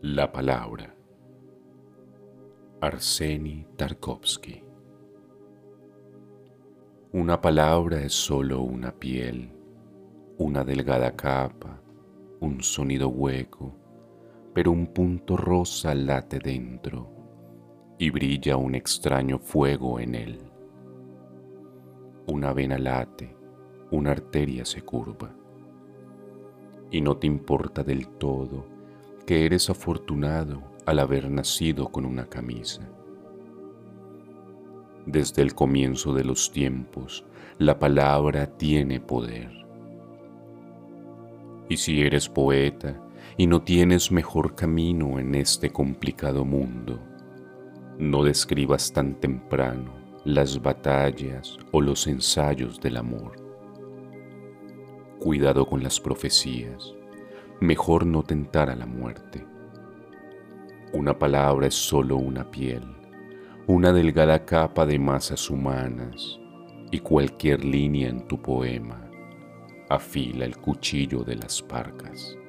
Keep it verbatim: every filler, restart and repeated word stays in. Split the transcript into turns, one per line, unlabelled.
La palabra. Arseny Tarkovsky. Una palabra es solo una piel, una delgada capa, un sonido hueco, pero un punto rosa late dentro y brilla un extraño fuego en él. Una vena late, una arteria se curva. Y no te importa del todo que eres afortunado al haber nacido con una camisa. Desde el comienzo de los tiempos, la palabra tiene poder. Y si eres poeta y no tienes mejor camino en este complicado mundo, no describas tan temprano las batallas o los ensayos del amor. Cuidado con las profecías, mejor no tentar a la muerte. Una palabra es solo una piel, una delgada capa de masas humanas, y cualquier línea en tu poema afila el cuchillo de las parcas.